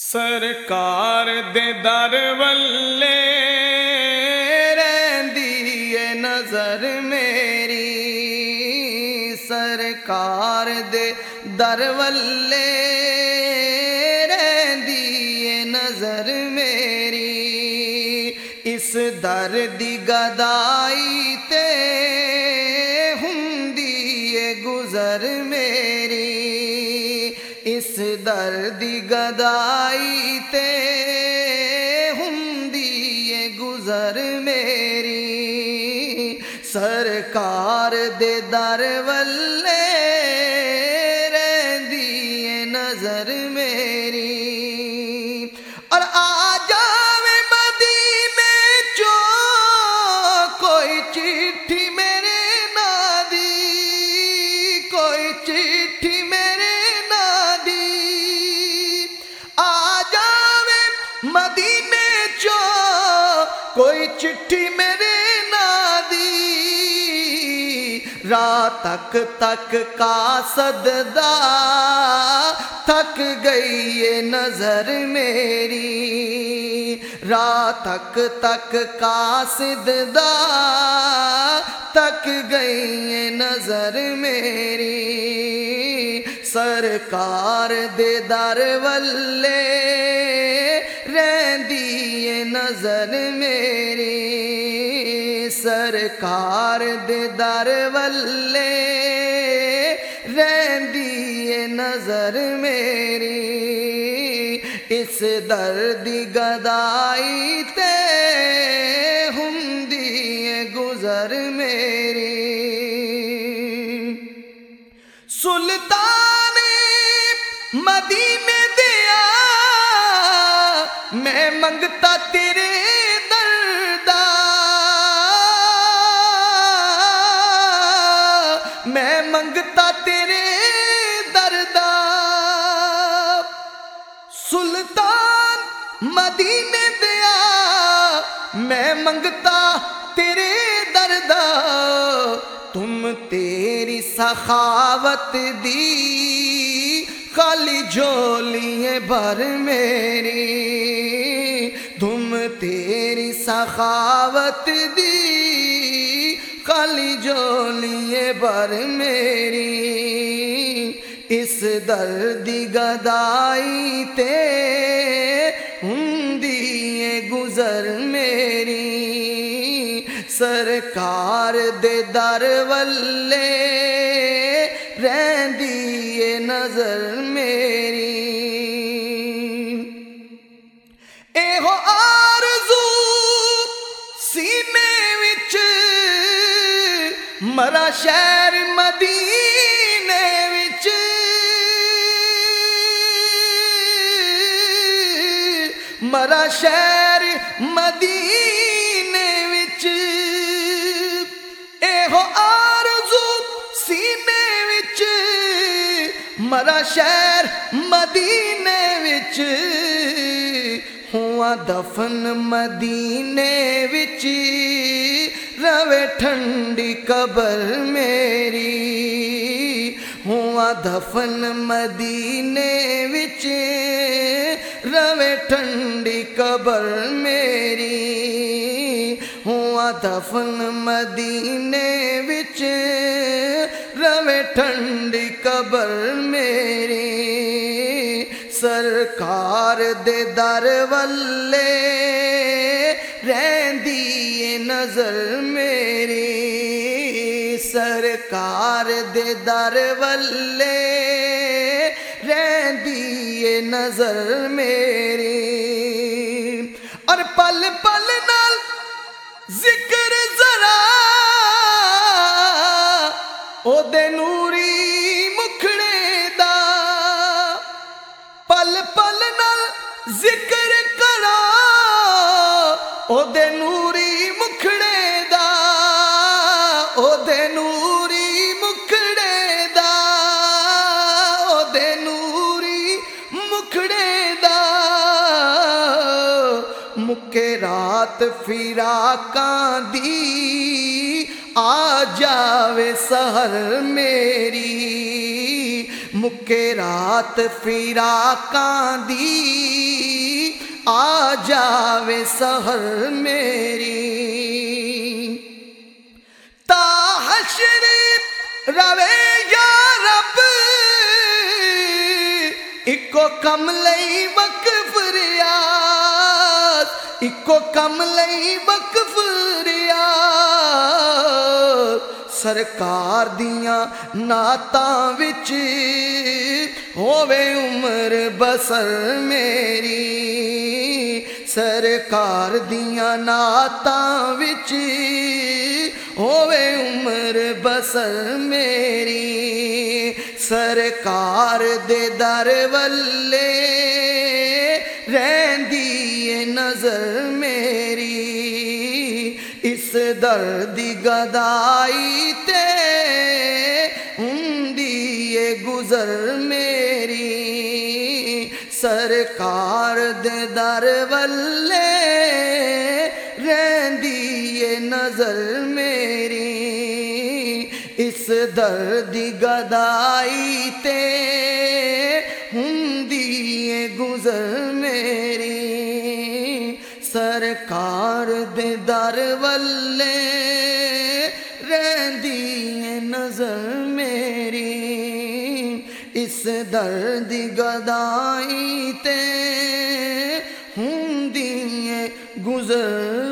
سرکار دے در ولے رہندی اے نظر میری، سرکار دے در ولے رہندی اے نظر میری، اس در دی گدائی تے ہوندی اے گزر میری، اس در دی گدائی تے ہوندی اے گزر میری، سرکار دے در ولے رہندی اے نظر میری۔ اور آ جاوے مدینے چوں کوئی چٹھی میرے نا دی، کوئی چٹھی میرے نا دی، آ جاوے مدینے چوں کوئی چٹھی میرے نا دی، راہ تک تک قاصد دا تھک گئی ہے نظر میری، راہ تک تک قاصد دا تھک گئی ہے نظر میری، سرکار دے در ولے رہندی ہے نظر میری، سرکار دے در ولے رہندی اے نظر میری، اس در دی گدائی تے ہوندی اے گزر میری۔ سلطان مدینے دیا میں منگتا تیرے میں منگتا تیرے دردا، سلطان مدینے دیا میں منگتا تیرے دردا، تم تیری سخاوت دی خالی جھولیاں بھر میری، تم تیری سخاوت دی خالی جھولیاں بھر میری، اس در دی گدائی تے ہوندی اے گزر میری، سرکار دے در ولے رہندی اے نظر میری۔ اے ہو آرزو سینے وچ مرا شہر مدینے وچ، مرا شہر مدینے وچ، اے ہو آرزو سینے وچ مرا شہر مدینے وچ، ہوا دفن مدینے وچ روے ٹھنڈی قبر میری، ہوا دفن مدینے وچ روے ٹھنڈی قبر میری، ہوا دفن مدینے وچ روے ٹھنڈی قبر میری، سرکار دے در ولے رہندی اے نظر میری، سرکار دے در ولے رہندی اے نظر میری۔ اور پل پل نال ذکر ذرا او دے نوری مکھڑے دا، پل پل نال ذکر کرا او دے نوری مکھڑے دا، او دے نوری مکھڑے دا، او دے نوری مکھڑے دا، مکے رات فراقاں دی آ جاوے سحر میری، مکے رات فراقاں دی آ جاوے سحر میری تا حشر روے یا رب اکو کم لئی وقف ریاض اکو کم لئی وقف ریاض سرکار دیاں نعتاں وچ ہووے عمر بسر میری سرکار دیاں نعتاں وچ ہووے عمر بسر میری سرکار دے در ولے رہندی اے نظر میری اس در دی گدائی تے ہوندی اے گزر میری سرکار دے در ولے رہندی اے نظر میری اس در دی گدائی تے ہوندی اے گزر میری سرکار دے در ولے رہندی اے نظر میری اس در دی گدائی تے ہوندی اے گزر